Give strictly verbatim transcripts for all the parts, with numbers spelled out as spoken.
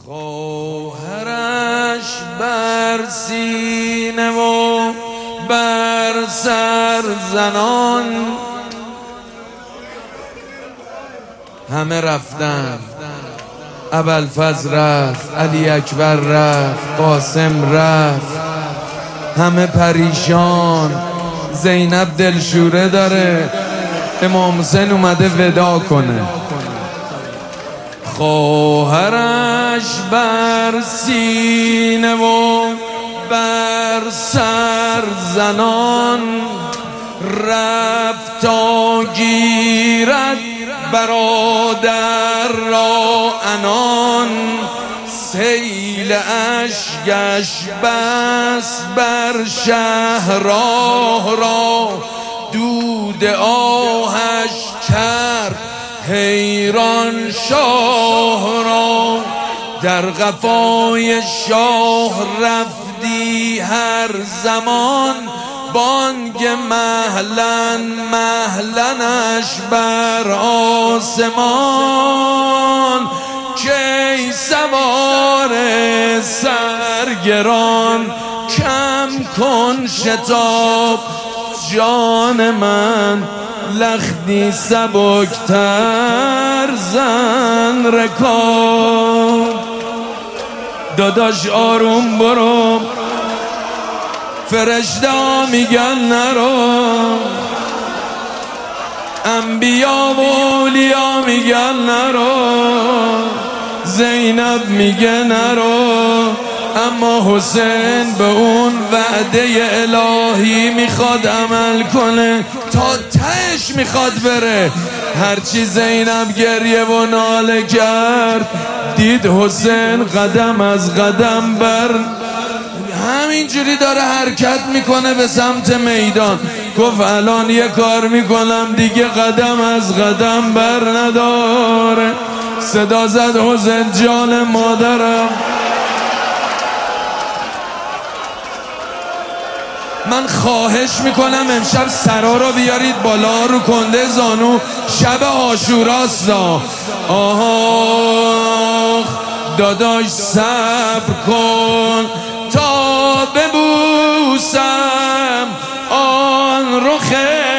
خواهرش بر سینه و بر سر زنان همه رفتن. ابوالفضل رفت، علی اکبر رفت، قاسم رفت، همه پریشان. زینب دلشوره داره، امام حسین اومده ودا کنه. خواهرش بر سینه و بر سر زنان رفت تا گیرد برادر را عنان. سیل اشکش بس بر شهرها را دود آهش کرد حیران شاه را. در قفای شاه رفتی هر زمان بانگ مهلن مهلنش بر آسمان. کی سوار سرگران کم کن شتاب جان من. لختی سبکتر زن رکاب. داداش آروم برو، فرشته میگن نرو، انبیا و اولیا میگن نرو، زینب میگه نرو. اما حسین به اون وعده الهی میخواد عمل کنه، تا تهش میخواد بره. هرچی زینب گریه و ناله کرد، دید حسین قدم از قدم بر همینجوری داره حرکت میکنه به سمت میدان. گفت الان یه کار میکنم دیگه قدم از قدم بر نداره. صدا زد حسین جان مادرم. من خواهش میکنم امشب سرا رو بیارید بالا رو کنده زانو، شب عاشوراست. آه داداش صبر کن تا ببوسم آن رخ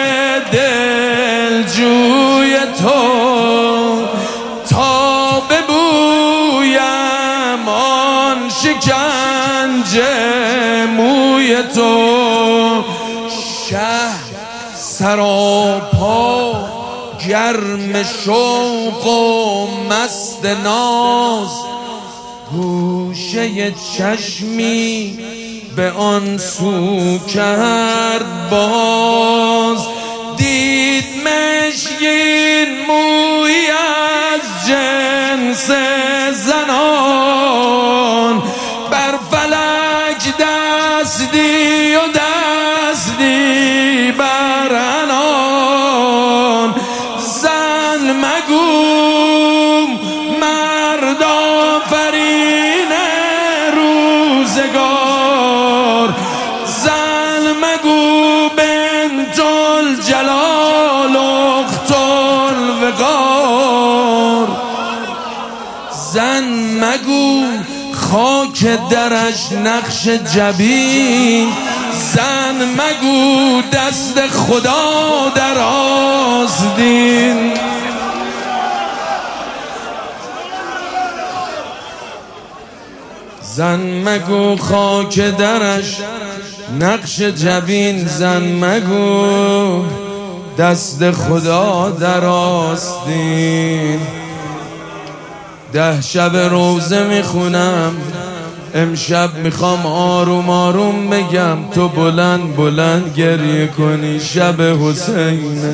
دلجوی تو، تا ببویم آن شکنجه موی تو. شه سراپا گرم شوق و مست ناز، گوشه چشمی به آن سو کرد باز. دید مشکین موی از جنس زنان، بر فلک دستی و دستی بر عنان. زن مگو مرد آفرین روزگار، زن مگو بنت الجلال اخت الوقار. زن مگو خاک درش نقش جبین، زن مگو دست خدا در آستین. زن مگو خاک درش نقش جبین، زن مگو دست خدا در آستین. ده شب روزه میخونم، امشب میخوام آروم آروم بگم، تو بلند بلند گریه کنی. شب حسینه،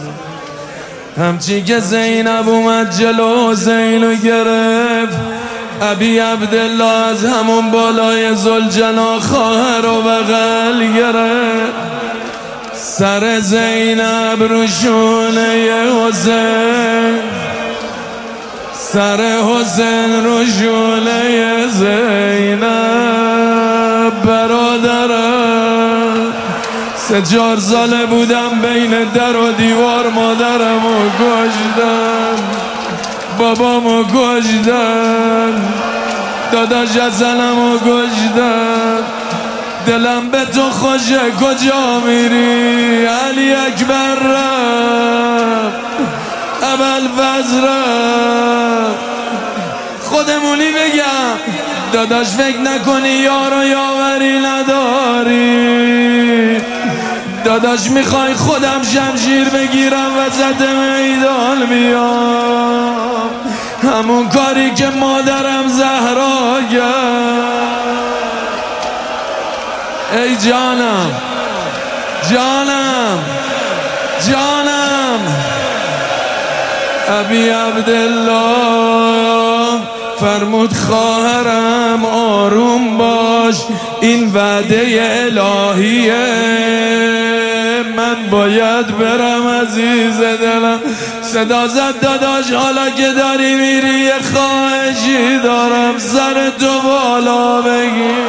همچی که زینب اومد جلو حسینو گرفت، ابی عبدالله از همون بالای ذوالجناح خواهر و بغل گرفت. سر زینب رو شونه حسین، سر حسین رو شونه زینب. برادرم سه چهار ساله بودم بین در و دیوار مادرمو کشتن، بابامو کشتن. داداش ازنمو کشتن، دلم به تو خوشه کجا میری؟ علی اکبر رفت، ابوالفضل رفت. خودمونی بگم داداش فکر نکنی یار و یاوری نداری. داداش میخوای خودم شمشیر بگیرم وسط میدان بیام، همون کاری که مادرم زهرا کرد. ای جانم جانم جانم ابی عبدالله فرمود خواهرم آروم باش، این وعده الهیه، من باید برم عزیز دلم. صدا زد داداش حالا که داری میری یه خواهشی دارم، سر تو بالا بگیر.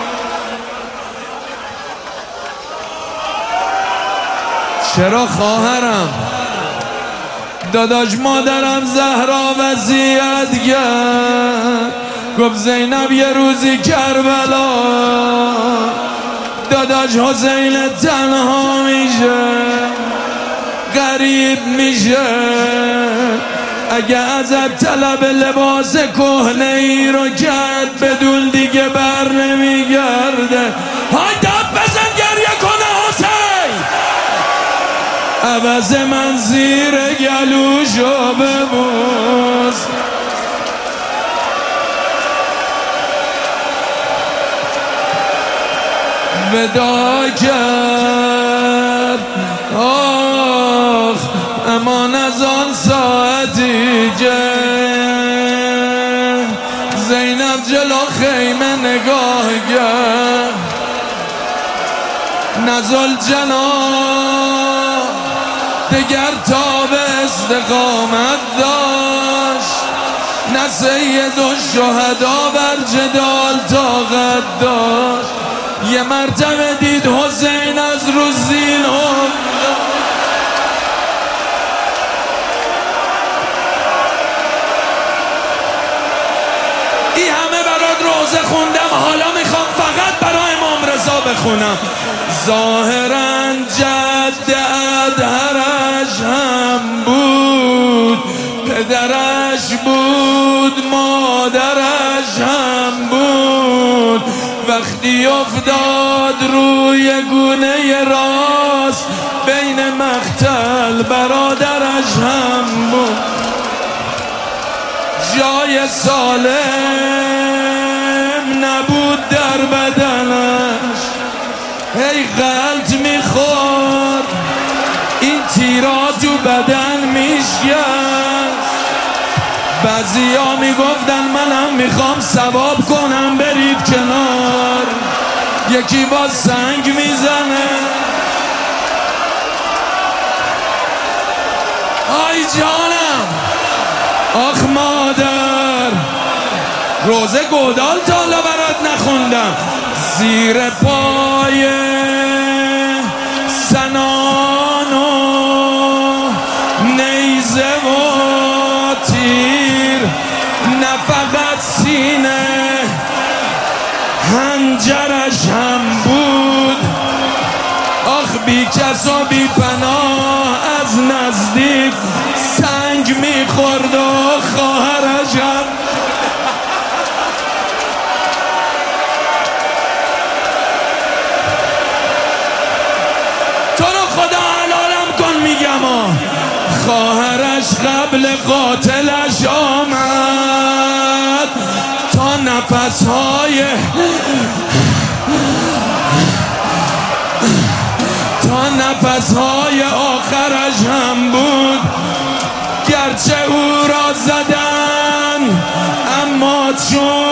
چرا خواهرم؟ داداش مادرم زهرا وصیت کرد، گفت زینب یه روزی کربلا، داداش حسین تنها میشه، غریب میشه، اگه ازت طلب لباس کهنه ای رو کرد بدون دیگه بر نمیگرده. های داد بزن گریه کنه حسین، عوض من زیر گلوشو ببوس. ودا کرد آخ امان از آن ساعتی که زینب جلو خیمه نگاه کرد، نزل جناح دگر تا به استقامت داشت، نه سید الشهدا بر جدال طاقت داشت. یه مرتبه دید حسین از رو زین افتاد، این همه برات روزه خوندم، حالا میخوام فقط برای امام رضا بخونم. ظاهراً جد ادهرش هم بود، پدرش بود، مادرش هم بود، وقتی افتاد روی گونه راست بین مقتل برادرش هم بود. جای سالم نبود در بدنش، هی غلط میخورد، این تیرا تو بدن میشکست. بعضیا میگفتن منم میخوام ثواب کنم برید کنار، یکی با سنگ میزنه. آی جانم آخ مادر، روزه گودال تا حالا برات نخوندم. زیر پای سنان و نیزه و تیر، نه فقط سینه هنجرش هم بود. آخ بی کس و بی پناه از نزدیک سنگ میخورد و خواهرش هم. تو رو خدا حلالم کن میگم آه. خواهرش قبل قاتلش آمد تا نفسهای تا نفسهای آخرش هم بود. گرچه او را زدن اما چون